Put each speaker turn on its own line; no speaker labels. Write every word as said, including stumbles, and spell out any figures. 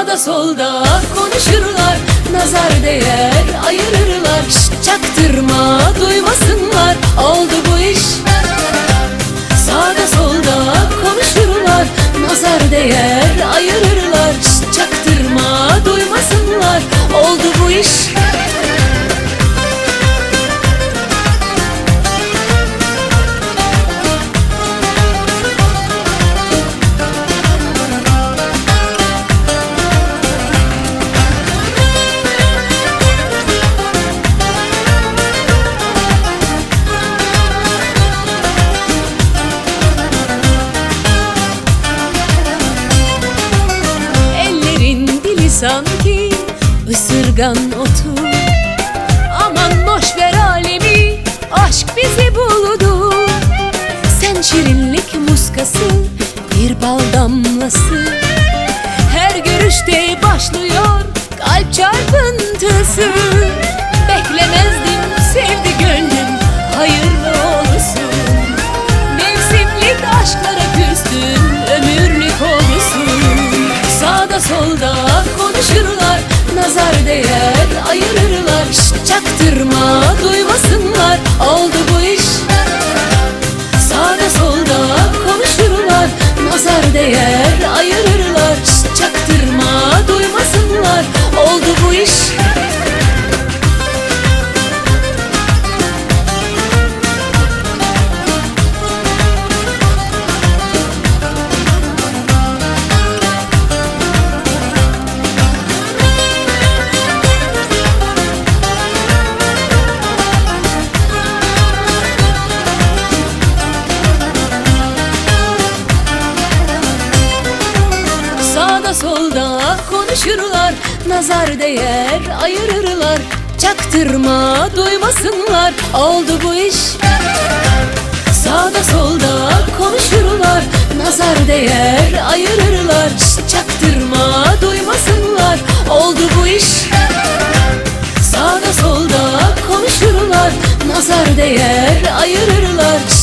Sağda solda konuşurlar, nazar değer ayırırlar. Şşt, çaktırma duymasınlar, oldu bu iş. Sağda solda konuşurlar, nazar değer ayırırlar. Şşt, çaktırma duymasınlar, oldu bu iş. Sanki ısırgan otu. Aman boş ver alemi, aşk bizi buldu. Sen şirinlik muskası, bir bal damlası. Her görüşte başlıyor kalp çarpıntısı. Beklemezdim sevdi gönlüm, hayırlı olsun. Mevsimlik aşklara küstün, ömürlük olsun. Sağda solda konuşurlar, nazar değer ayırırlar. Şşt, çaktırma duymasınlar, oldu bu iş. Sağda solda konuşurlar, nazar değer ayırırlar. Şşt, çaktırma duymasınlar, oldu bu iş. Sağda solda konuşurlar, nazar değer ayırırlar. Çaktırma duymasınlar, oldu bu iş. Sağda solda konuşurlar, nazar değer ayırırlar. Şşt, çaktırma duymasınlar, oldu bu iş. Sağda solda konuşurlar, nazar değer ayırırlar.